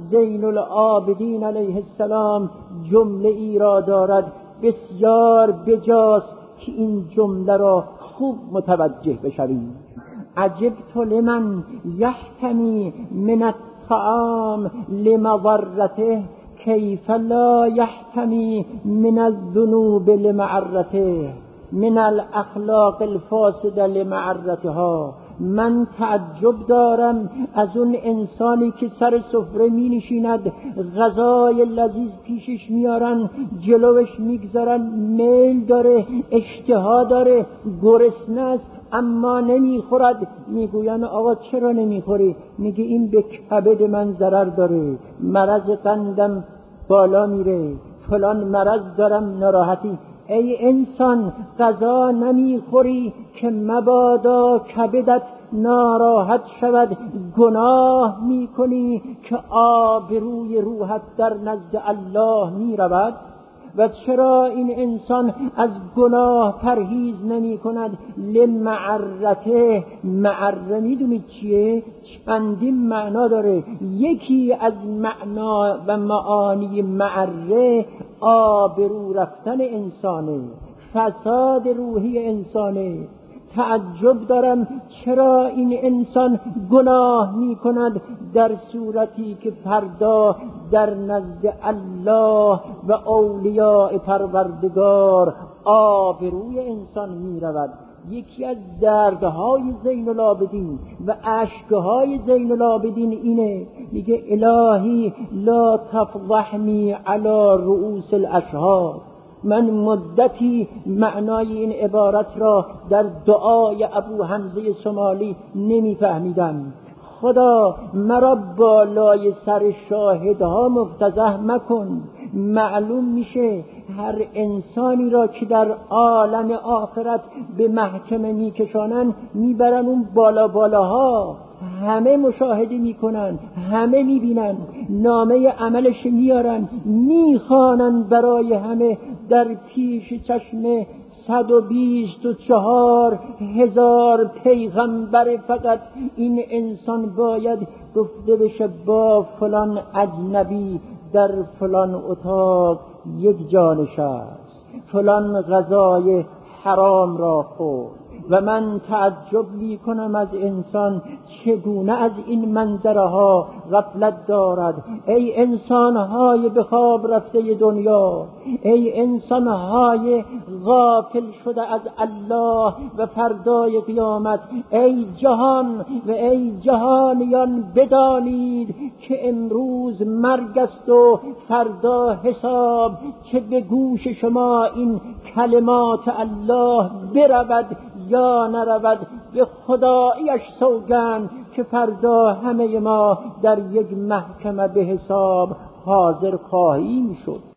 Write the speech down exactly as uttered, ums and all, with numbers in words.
زین العابدین علیه السلام جمله ای را دارد بسیار بجاست که این جمله را خوب متوجه بشوید. عجبت لمن یحتمی من الطعام لمضرته کیف لا یحتمی من الذنوب لمعرته من الاخلاق الفاسده لمعرتها. من تعجب دارم از اون انسانی که سر سفره می نشیند، غذای لذیذ پیشش میارن، جلوش میگذارن، میل داره، اشتها داره، گرسنه است اما نمیخورد. میگوین آقا چرا نمیخوری؟ میگه این به کبد من ضرر داره، مرض قندم بالا میره، فلان مرض دارم، ناراحتی. ای انسان غذا نمیخوری که مبادا کبدت ناراحت شود، گناه میکنی که آبروی روحت در نزد الله میرود. و چرا این انسان از گناه پرهیز نمی کند؟ لمعرته. معره میدونید چیه؟ چندین معنا داره. یکی از معنا و معانی معره آبرو رفتن انسانه، فساد روحی انسانه. تعجب دارم چرا این انسان گناه می کند در صورتی که فردا در نزد الله و اولیاء پروردگار آبروی انسان می رود. یکی از دردهای زین العابدین و اشکهای زین العابدین اینه، میگه الهی لا تفضحنی علی رؤوس الاشهاد. من مدتی معنای این عبارت را در دعای ابو حمزه سمالی نمیفهمیدم. خدا مرا بالای سر شاهدها مفتضح مکن. معلوم میشه هر انسانی را که در عالم آخرت به محکمه میکشانن میبرن اون بالا بالاها، همه مشاهده میکنن، همه میبینن، نامه عملش میارن، میخوانن برای همه در پیش چشم صد و بیست و چهار هزار پیغمبر. فقط این انسان باید گفته بشه با فلان اجنبی در فلان اتاق یک جا نشست، فلان غذای حرام را خورد. و من تعجب می کنم از انسان چگونه از این منظره ها غفلت دارد. ای انسانهای به خواب رفته دنیا، ای انسانهای غافل شده از الله و فردای قیامت، ای جهان و ای جهانیان، بدانید که امروز مرگ است و فردا حساب. چه به گوش شما این کلمات الله برود یا نرود، به خدایش سوگند که فردا همه ما در یک محکمه به حساب حاضر خواهیم شد.